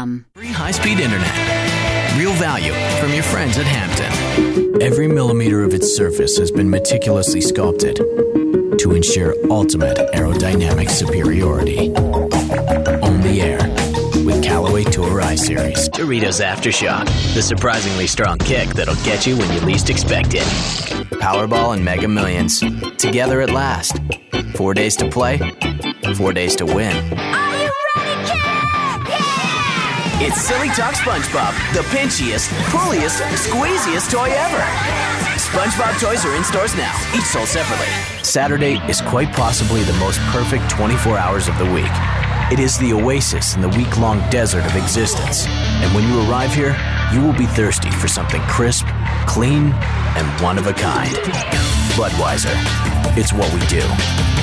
Budweiser.com. Free high-speed internet. Real value from your friends at Hampton. Every millimeter of its surface has been meticulously sculpted to ensure ultimate aerodynamic superiority. Only Air with Callaway Tour I-Series. Doritos Aftershock, the surprisingly strong kick that'll get you when you least expect it. Powerball and Mega Millions, together at last. 4 days to play, 4 days to win. Are you ready, kid? Yeah! It's Silly Talk SpongeBob, the pinchiest, pulliest, squeeziest toy ever. SpongeBob toys are in stores now, each sold separately. Saturday is quite possibly the most perfect 24 hours of the week. It is the oasis in the week-long desert of existence. And when you arrive here, you will be thirsty for something crisp, clean, and one of a kind. Budweiser. It's what we do.